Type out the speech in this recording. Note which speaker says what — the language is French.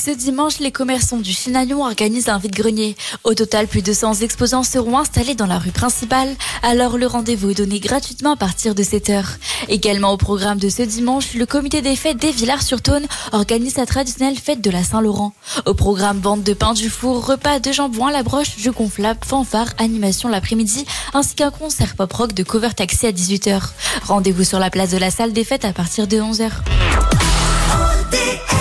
Speaker 1: Ce dimanche, les commerçants du Chinaillon organisent un vide-grenier. Au total, plus de 100 exposants seront installés dans la rue principale. Alors, le rendez-vous est donné gratuitement à partir de 7h. Également au programme de ce dimanche, le comité des fêtes des Villars-sur-Thône organise la traditionnelle fête de la Saint-Laurent. Au programme, vente de pain du four, repas de jambon à la broche, jeux gonflables, fanfare, animation l'après-midi, ainsi qu'un concert pop-rock de cover taxi à 18h. Rendez-vous sur la place de la salle des fêtes à partir de 11h.